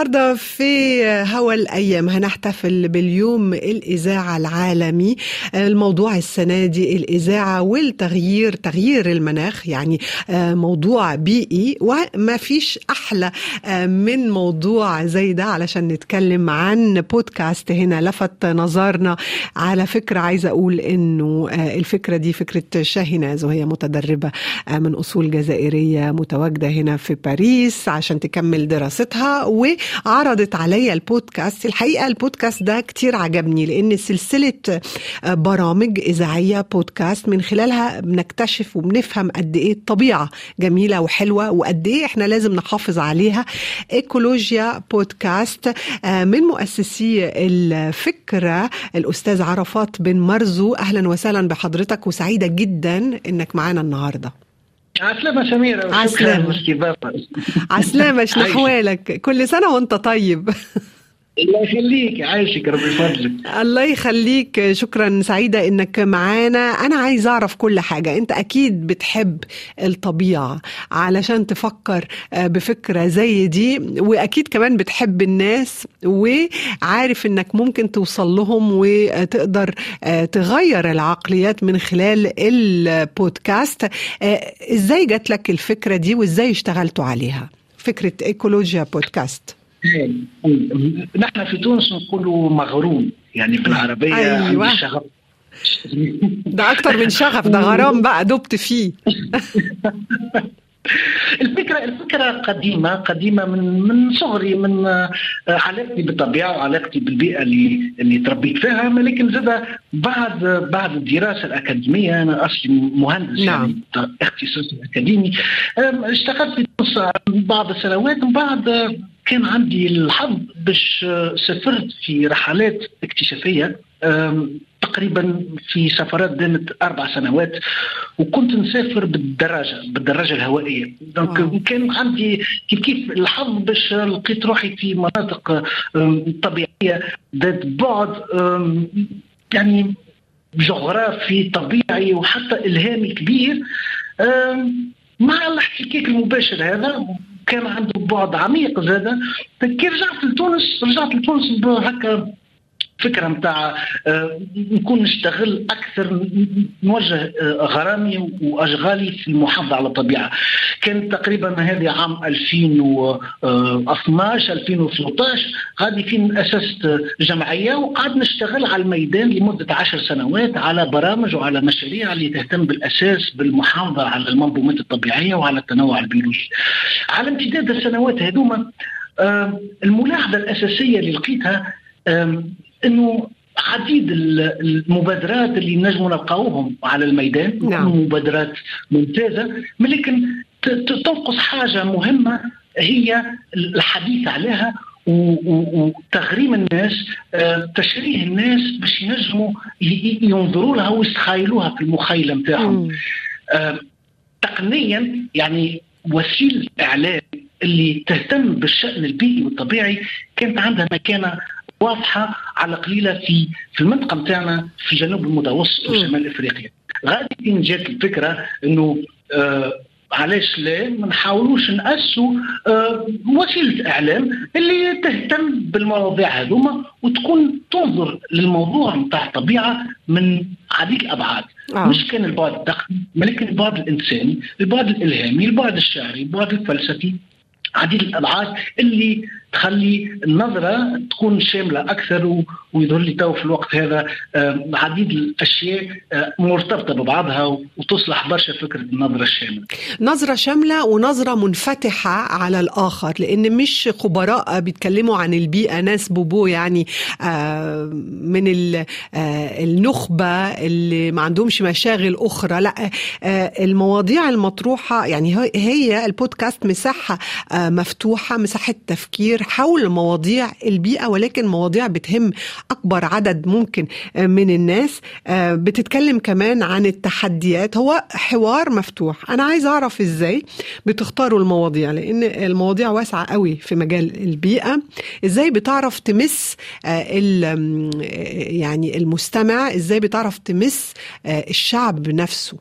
النهاردة في هوا الأيام هنحتفل باليوم الإذاعة العالمي. الموضوع السنة دي الإذاعة والتغيير، تغيير المناخ، يعني موضوع بيئي، وما فيش أحلى من موضوع زي ده علشان نتكلم عن بودكاست هنا لفت نظرنا. على فكرة عايزة أقول إنه الفكرة دي فكرة شاهناز، وهي متدربة من أصول جزائرية متواجدة هنا في باريس عشان تكمل دراستها، وعرضت عليا البودكاست. الحقيقة البودكاست ده كتير عجبني، لأن سلسلة برامج إذاعية بودكاست من خلالها بنكتشف وبنفهم قد إيه الطبيعة جميلة وحلوة، وقد إيه إحنا لازم نحافظ عليها. إيكولوجيا بودكاست من مؤسسي الفكرة الأستاذ عرفات بن مرزو. أهلا وسهلا بحضرتك، وسعيدة جدا إنك معنا النهاردة. عسلامة سميرة، عسلامة عسلامة، شنحوالك؟ كل سنة وانت طيب. الله يخليك، عايشك ربي يفضلك. الله يخليك، شكرا، سعيدة انك معانا. انا عايز اعرف كل حاجة. انت اكيد بتحب الطبيعة علشان تفكر بفكرة زي دي، واكيد كمان بتحب الناس، وعارف انك ممكن توصل لهم وتقدر تغير العقليات من خلال البودكاست. ازاي جات لك الفكرة دي وازاي اشتغلتوا عليها، فكرة إيكولوجيا بودكاست؟ نحن في تونس نقولوا مغروم، يعني في العربية. أيوة. عندي شغف. ده أكتر من شغف، ده غرام بقى، دبت فيه. الفكرة قديمة من صغري، من علاقتي بالطبيعة وعلاقتي بالبيئة اللي تربيت فيها. لكن زاد بعد الدراسة الأكاديمية، أنا أصلي مهندس. نعم. يعني اختصاصي الأكاديمي. اشتغلت في تونس بعض السنوات، من بعد كان عندي الحظ باش سافرت في رحلات اكتشافية، تقريبا في سفرات دامت 4 سنوات، وكنت نسافر بالدراجة الهوائية. دونك كان عندي كيف الحظ باش لقيت روحي في مناطق طبيعية ذات بعد، يعني جغرافي طبيعي وحتى إلهامي كبير، مع الاحتكاك المباشر هذا كان عنده بعد عميق زاده. كي رجعت لتونس بهكا فكرة متاع نكون نشتغل أكثر، نوجه غرامي وأشغالي في المحافظة على الطبيعة. كان تقريبا هذه عام 2012 2013 غادي فين أسست جمعية، وقعد نشتغل على الميدان لمدة 10 سنوات على برامج وعلى مشاريع اللي تهتم بالأساس بالمحافظة على المنظومات الطبيعية وعلى التنوع البيولوجي. على امتداد السنوات هذوما الملاحظة الأساسية اللي لقيتها انه عديد المبادرات اللي نجموا نلقاوهم على الميدان. نعم. مبادرات ممتازة، لكن تنقص حاجة مهمة، هي الحديث عليها وتغريم الناس، تشريه الناس باش ينجموا ينظروا لها ويستخيلوها في المخيلة متاعهم. تقنيا يعني وسيلة إعلام اللي تهتم بالشأن البيئي والطبيعي كانت عندها مكانة واضحة على قليلة في المنطقة متاعنا في جنوب المتوسط وشمال إفريقيا. غادي جات الفكرة إنه علاش لا ما نحاولوش نأسوا وسيلة إعلام اللي تهتم بالمواضيع هذوما وتكون تنظر للموضوع متاع الطبيعة من عديد الأبعاد. مش كان البعد التقني، ولكن البعد الإنساني، البعد الإلهامي، البعد الشعري، البعد الفلسفي، عديد الأبعاد اللي تخلي النظرة تكون شاملة أكثر. ويظهر لي تو في الوقت هذا عديد الأشياء مرتبطة ببعضها وتصلح برشا فكرة النظرة الشاملة. نظرة شاملة ونظرة منفتحة على الآخر، لأن مش خبراء بيتكلموا عن البيئة ناس بوبو، يعني من النخبة اللي ما عندهمش مشاغل أخرى. لا، المواضيع المطروحة، يعني هي البودكاست مساحة مفتوحة، مساحة تفكير حول مواضيع البيئة، ولكن مواضيع بتهم أكبر عدد ممكن من الناس. بتتكلم كمان عن التحديات. هو حوار مفتوح. أنا عايز أعرف إزاي بتختاروا المواضيع، لأن المواضيع واسعة قوي في مجال البيئة. إزاي بتعرف تمس يعني المستمع؟ إزاي بتعرف تمس الشعب نفسه؟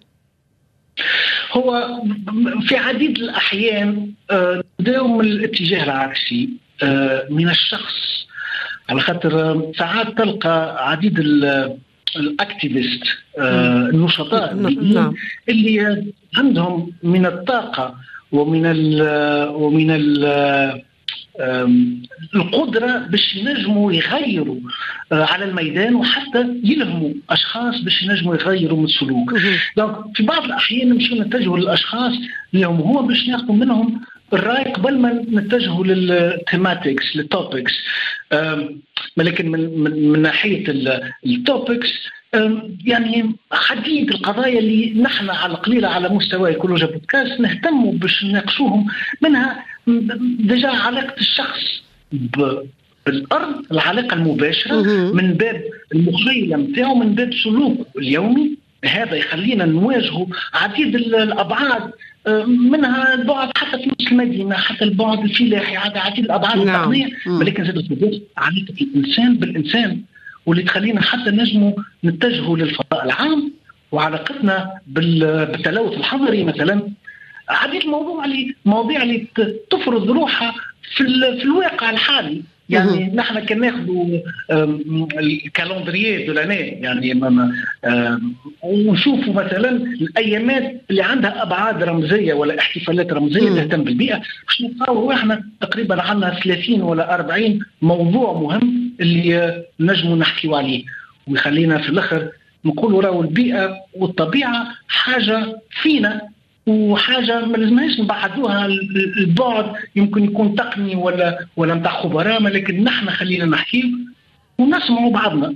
هو في عديد الأحيان نداوم الاتجاه العكسي. من الشخص، على خاطر ساعات تلقى عديد الاكتيفيست النشطاء اللي عندهم من الطاقة ومن القدرة باش ينجموا يغيروا على الميدان، وحتى يلهموا أشخاص باش ينجموا يغيروا من السلوك. دونك في بعض الأحيان نمشي نتجهوا للأشخاص اللي هم هو باش ناخذوا منهم الرأي قبل ما نتجهوا للثيماتكس للتوبكس. ولكن من ناحية التوبكس يعني عديد القضايا اللي نحن على قليلة على مستوى إيكولوجيا بودكاست نهتموا باش نناقشوهم، منها دجا علاقة الشخص بالأرض، العلاقة المباشرة من باب المخيلة متاعه، من باب سلوكه اليومي. هذا يخلينا نواجهه عديد الأبعاد، منها البعد حتى في نفس المدينة، حتى البعد الفلاحي، عديد الأبعاد التقنية، ولكن زادت علاقة الإنسان بالإنسان، واللي تخلينا حتى نجموا نتجهوا للفضاء العام وعلاقتنا بالتلوث الحضري مثلا. عديد مواضيع اللي تفرض روحها في الواقع الحالي. يعني نحن كنا ناخذوا الكالندرية دولاني يعني ونشوفوا مثلا الايامات اللي عندها ابعاد رمزيه ولا احتفالات رمزيه تهتم بالبيئه، باش نتصوروا احنا تقريبا عندنا 30 ولا 40 موضوع مهم اللي نجموا نحكيوا عليه، ويخلينا في الاخر نقولوا راهو البيئه والطبيعه حاجه فينا، وحاجه ما لازمناش نبعدوها البعد يمكن يكون تقني ولا نتاع خبراء، لكن نحن خلينا نحكي ونسمعوا بعضنا.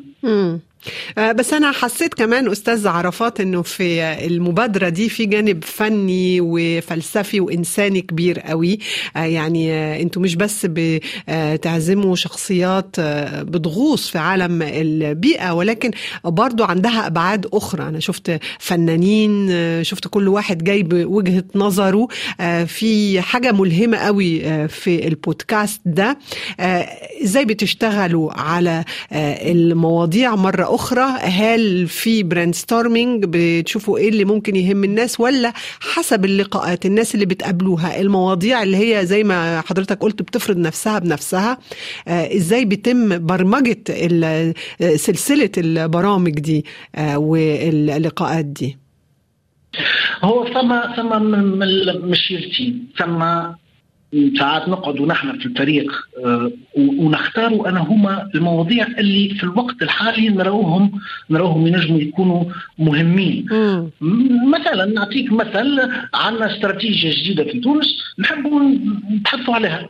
بس أنا حسيت كمان أستاذ عرفات أنه في المبادرة دي في جانب فني وفلسفي وإنساني كبير قوي. يعني أنتوا مش بس بتعزموا شخصيات بتغوص في عالم البيئة، ولكن برضو عندها أبعاد أخرى. أنا شفت فنانين، شفت كل واحد جاي بوجهة نظره. في حاجة ملهمة قوي في البودكاست ده. إزاي بتشتغلوا على المواضيع مرة أخرى؟ هل في برينستورمينج بتشوفوا إيه اللي ممكن يهم الناس، ولا حسب اللقاءات الناس اللي بتقابلوها المواضيع اللي هي زي ما حضرتك قلت بتفرض نفسها بنفسها؟ إزاي بيتم برمجة سلسلة البرامج دي واللقاءات دي؟ هو ثم مشيرتين، ثم ساعات نقعد ونحن في الفريق ونختاروا هما المواضيع اللي في الوقت الحالي نراوهم ينجموا يكونوا مهمين. مثلا نعطيك مثل، عندنا استراتيجية جديدة في تونس نحبوا نتحدثوا عليها.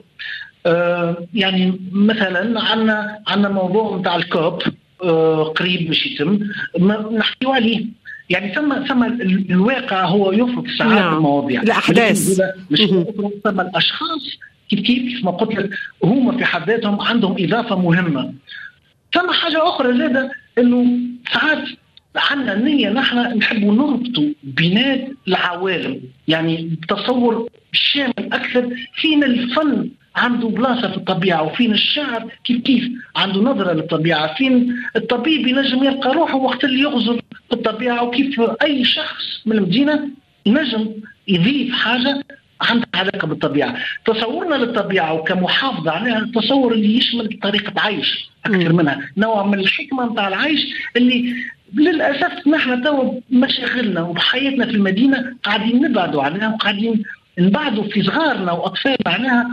يعني مثلا عندنا موضوع متاع الكوب قريب باش يتم نحكيوا عليه. يعني ثم الواقع هو يفرض ساعات المواضيع، الأحداث مش ثم الأشخاص كيف ما قلت لك هم في حد ذاتهم عندهم إضافة مهمة. ثم حاجة أخرى زادة إنه ساعات عندنا نية نحن نحبوا نربطوا بينات العوالم، يعني بتصور شامل أكثر. فين الفن عنده بلاصة في الطبيعة، وفين الشعر كيف عنده نظرة للطبيعة، فين الطبيب ينجم يلقى روحه وقت اللي يغزر في الطبيعة، وكيف أي شخص من المدينة ينجم يضيف حاجة عندها علاقة بالطبيعة. تصورنا للطبيعة وكمحافظة عليها تصور اللي يشمل طريقة عيش أكثر منها نوع من الحكمة متاع العيش اللي للأسف نحن تو مشاغلنا وبحياتنا في المدينة قاعدين نبعدوا عنها، وقاعدين نبعدوا في صغارنا وأطفالنا عنها.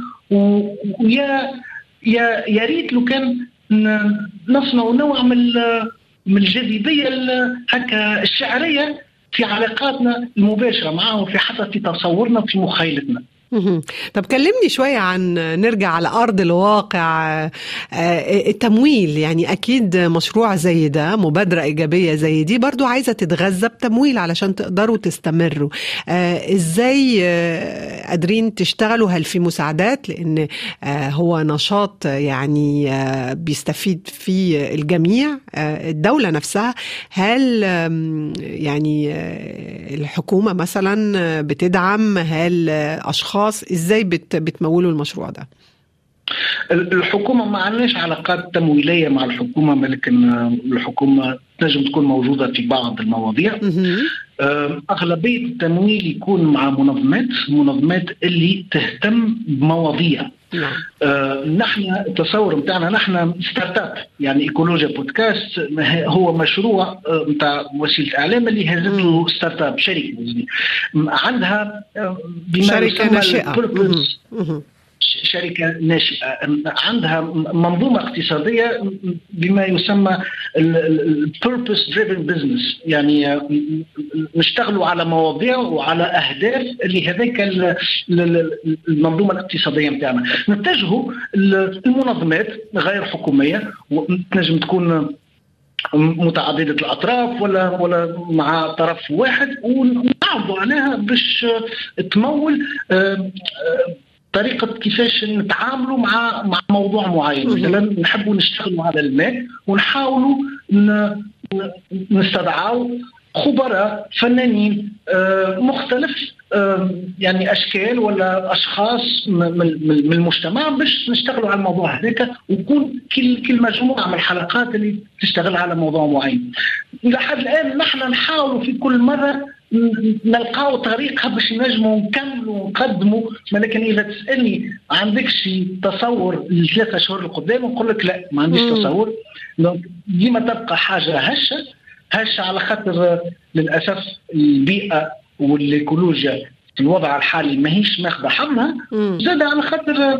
يا ريت لو كان نصنع نوع من الجاذبية هكا الشعرية في علاقاتنا المباشرة معهم، في حتى في تصورنا وفي مخيلتنا. طب كلمني شوية عن نرجع على أرض الواقع. التمويل، يعني أكيد مشروع زي ده، مبادرة إيجابية زي دي برضو عايزة تتغذى بتمويل علشان تقدروا تستمروا. إزاي قادرين تشتغلوا؟ هل في مساعدات؟ لأن هو نشاط يعني بيستفيد فيه الجميع. الدولة نفسها، هل يعني الحكومة مثلا بتدعم؟ هل أشخاص؟ ازاي بتمولوا المشروع ده؟ الحكومة ما عندناش علاقات تمويلية مع الحكومة، لكن الحكومة تنجم تكون موجودة في بعض المواضيع. أغلبية التمويل يكون مع منظمات اللي تهتم بمواضيع. نحن التصور متاعنا نحن ستارت اب، يعني ايكولوجيا بودكاست هو مشروع متاع وسيله اعلام اللي هزته ستارت اب، شركه عندها شركه ناشئه، شركة ناشئة عندها منظومة اقتصادية بما يسمى purpose driven business، يعني نشتغلوا على مواضيع وعلى أهداف اللي هذاك المنظومة الاقتصادية متاعنا. نتجهوا المنظمات غير حكومية، وتنجم تكون متعددة الأطراف ولا مع طرف واحد، ونعرضوا عليها باش تمول طريقة كيفاش نتعاملوا مع موضوع معين. مثلا نحبوا نشتغلوا على الماء ونحاولوا نستدعوا خبراء فنانين مختلف يعني أشكال ولا أشخاص من المجتمع باش نشتغلوا على الموضوع هذاك، ويكون كل مجموعة من الحلقات اللي تشتغل على موضوع معين. لحد الآن نحن نحاولوا في كل مرة نلقاو طريقة باش نجموا نكملوا ونقدموا، ولكن إذا تسألني عندك شي تصور ل3 شهور القدام نقول لك لا، ما عنديش تصور. ديما تبقى حاجة هشة على خاطر للأسف البيئة والإيكولوجيا في الوضع الحالي ما هيش ماخذة حظها، زاد على خاطر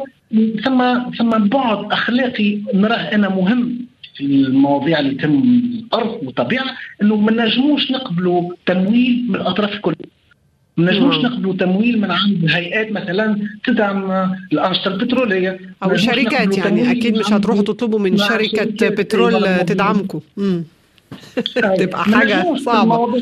ثم بعد أخلاقي نراه أنا مهم في المواضيع اللي تم الأرض والطبيعة، إنه ما نجموش نقبلوا تمويل من الأطراف الكل. ما نجموش نقبلوا تمويل من عند هيئات مثلا تدعم الأنشطة البترولية أو شركات، يعني أكيد مش هتروحوا تطلبوا من شركة بترول تدعمكم. تبقى حاجة صعبة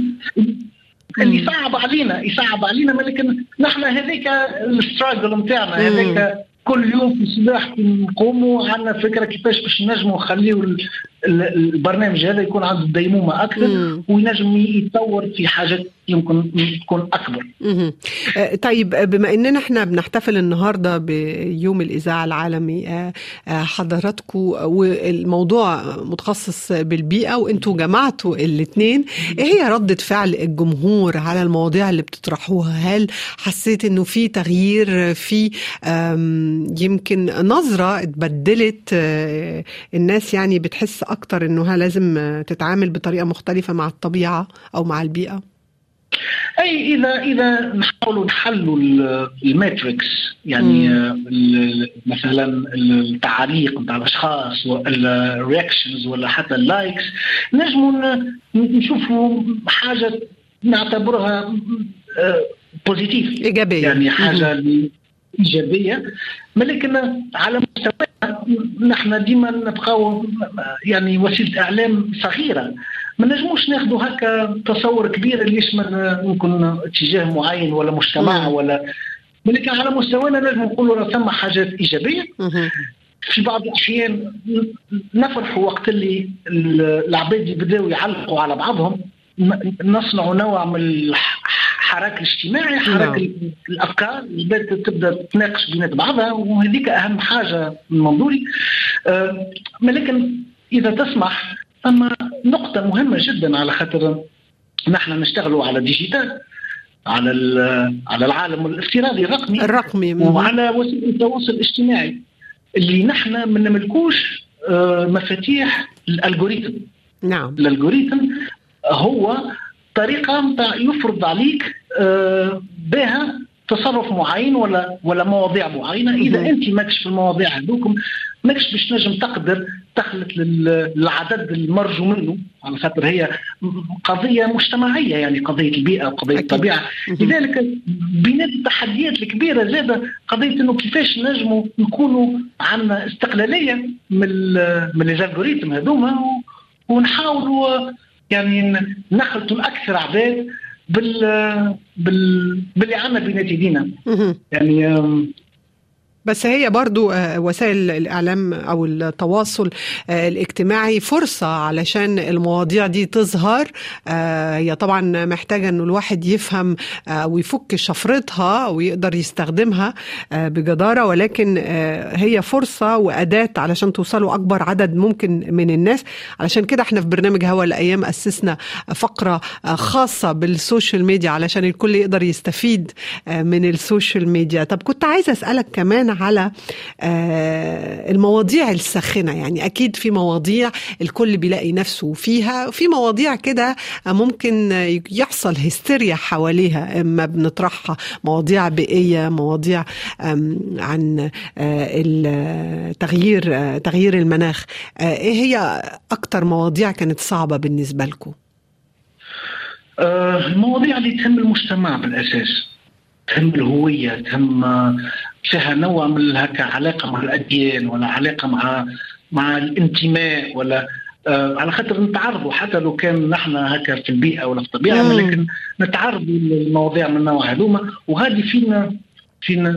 اللي يصعب علينا، لكن نحن هذيك الستراجل متاعنا، هذيك كل يوم في صباح نقوموا عندنا فكرة كيفاش باش نجموا نخليوا البرنامج هذا يكون عنده ديمومة أكثر وينجم يتطور في حاجات يمكن تكون أكبر. طيب، بما أننا احنا بنحتفل النهاردة بيوم الإذاعة العالمي، حضراتكم والموضوع متخصص بالبيئة وانتوا جمعتوا الاثنين، ايه هي ردة فعل الجمهور على المواضيع اللي بتطرحوها؟ هل حسيت انه في تغيير، في يمكن نظرة اتبدلت، الناس يعني بتحس أكتر إنها لازم تتعامل بطريقة مختلفة مع الطبيعة أو مع البيئة؟ أي إذا نحاولوا نحلوا الماتريكس، يعني مثلا التعليق نتاع الأشخاص والرياكشنز ولا حتى اللايكس، نجموا نشوفوا حاجة نعتبرها بوزيتيف، إيجابية، يعني حاجة إيجابية. لكن على مستوى نحن ديما نبقاو يعني وسيلة إعلام صغيرة، ما نجموش ناخذوا هكا تصور كبير اللي يشمل ممكن اتجاه معين ولا مجتمع ولا، لكن على مستوانا نجم نقولوا ثم حاجات إيجابية. في بعض الأحيان نفرحوا وقت اللي العباد يبداوا يعلقوا على بعضهم، نصنعوا نوع من الحراك الاجتماعي، حراك الأفكار، البلاد تبدأ تناقش بين بعضها، وهذيك أهم حاجة من منظوري. لكن إذا تسمح أما نقطة مهمة جدا، على خاطر نحن نشتغلوا على ديجيتال، على العالم الافتراضي الرقمي وعلى وسائل التواصل الاجتماعي اللي نحن ما نملكوش مفاتيح الألغوريتم. نعم، الألغوريتم هو طريقة يفرض عليك بها تصرف معين ولا مواضيع معينة. إذا أنت ماكش في المواضيع هذوكم ماكش باش نجم تقدر تخلط للعدد المرجو منه، على خاطر هي قضية مجتمعية، يعني قضية البيئة وقضية الطبيعة. لذلك بين التحديات الكبيرة زادة قضية إنه كيفاش نجموا نكونوا عندنا استقلالية من الألغوريتم هذوما، ونحاولوا يعني نخلطوا الأكثر عباد باللي عنا بين ايدينا. يعني بس هي برضو وسائل الإعلام أو التواصل الاجتماعي فرصة علشان المواضيع دي تظهر. هي طبعا محتاجة أنه الواحد يفهم ويفك شفرتها ويقدر يستخدمها بجدارة، ولكن هي فرصة وأداة علشان توصلوا أكبر عدد ممكن من الناس. علشان كده احنا في برنامج هوا الأيام أسسنا فقرة خاصة بالسوشيال ميديا علشان الكل يقدر يستفيد من السوشيال ميديا. طب كنت عايزة أسألك كمان على المواضيع الساخنة. يعني أكيد في مواضيع الكل بيلاقي نفسه فيها، وفي مواضيع كده ممكن يحصل هستيريا حواليها اما بنطرحها، مواضيع بيئية، مواضيع عن تغيير المناخ. ايه هي اكتر مواضيع كانت صعبة بالنسبة لكم؟ المواضيع اللي تهم المجتمع بالأساس، تهم الهوية، تهم فيها نوع من هكا علاقة مع الأديان ولا علاقة مع الانتماء، ولا على خاطر نتعرضوا حتى لو كان نحن هكا في البيئة ولا في الطبيعة، لكن نتعرضوا للمواضيع من النوع هذوما. وهذه فينا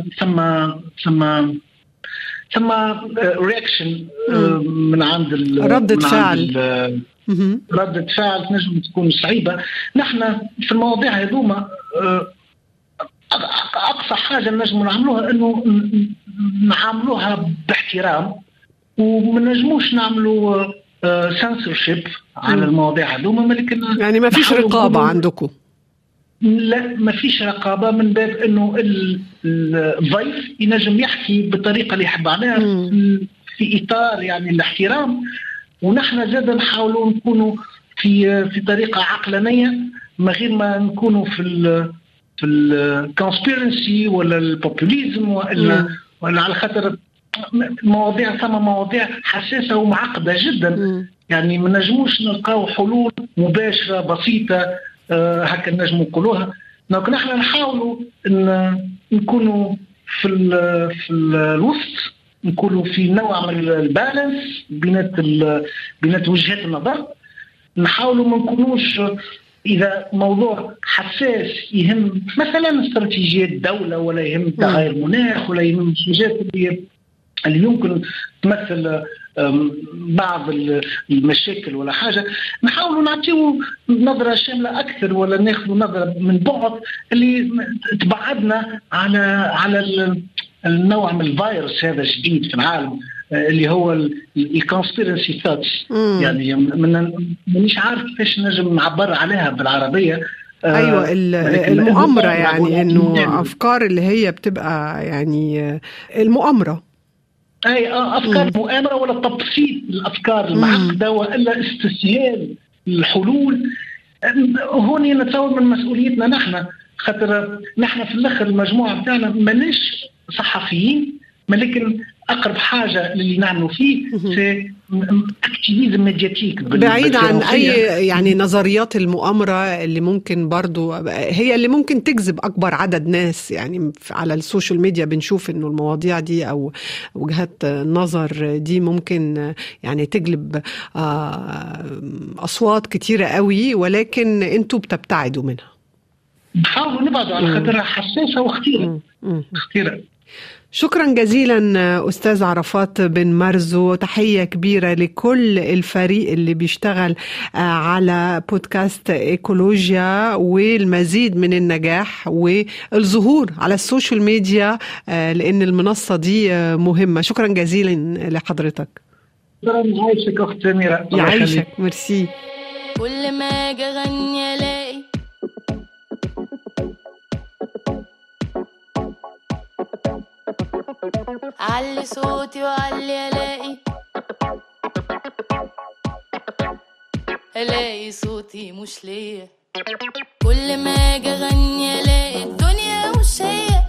ثم رياكشن من عند ردة فعل تنجم تكون صعيبة. نحن في المواضيع هذوما أقصى حاجة نجم نعملوها إنه نعملوها باحترام، وما نجموش نعملوا سنسورشيب على المواضيع هذوما. لكن يعني ما فيش رقابة عندكم؟ لا، ما فيش رقابة، من باب إنه الضيف ينجم يحكي بالطريقة اللي يحب عليها في إطار يعني الاحترام. ونحن زاد نحاولوا نكونوا في طريقة عقلانية، من غير ما نكونوا في الكونسبيرنسي ولا البوبوليزم ولا على خاطر المواضيع ثم مواضيع حساسة ومعقدة جدا. يعني ما نجموش نلقاو حلول مباشرة بسيطة هكا نجموا نقولوها. لكن احنا نحاولوا ان نكونوا في الوسط، نكونوا في نوع من البالانس بينات وجهات النظر. نحاولوا ما نكونوش إذا موضوع حساس يهم مثلا استراتيجية الدولة ولا يهم تغير المناخ ولا يهم الحاجات اللي يمكن تمثل بعض المشاكل ولا حاجة، نحاولوا نعطيو نظرة شاملة أكثر، ولا ناخذ نظرة من بعد اللي تبعدنا على النوع من الفيروس هذا الجديد في العالم اللي هو الكونسبيرنسي ثوتس. يعني مانيش عارف كيفاش نجم نعبر عليها بالعربية. أيوة، المؤامرة، يعني إنه أفكار اللي هي بتبقى يعني المؤامرة، أي أفكار مؤامرة ولا تبسيط الأفكار المعقدة وإلا استسهال الحلول. هون نتصور من مسؤوليتنا نحن، خاطر نحن في الآخر المجموعة بتاعنا ماناش صحفيين، لكن أقرب حاجة اللي نعملوا فيه في اكتيفيزم ميدياتيك بعيد عن أي يعني نظريات المؤامرة اللي ممكن برضو هي اللي ممكن تجذب أكبر عدد ناس. يعني على السوشيال ميديا بنشوف إنه المواضيع دي أو وجهات النظر دي ممكن يعني تجلب أصوات كتيرة قوي، ولكن أنتوا بتبتعدوا منها. بحاولوا نبعدوا على خاطرها حساسة واختيرة. شكرا جزيلا أستاذ عرفات بن مرزو، تحية كبيرة لكل الفريق اللي بيشتغل على بودكاست إيكولوجيا، والمزيد من النجاح والظهور على السوشيال ميديا لأن المنصة دي مهمة. شكرا جزيلا لحضرتك. شكرا، يعيشك أخت سميرة. يعيشك، ميرسي. كل ما أجي أغني ألاقي علي صوتي وعلي ألاقي صوتي مش ليا. كل ما أجي أغني ألاقي الدنيا مش هي.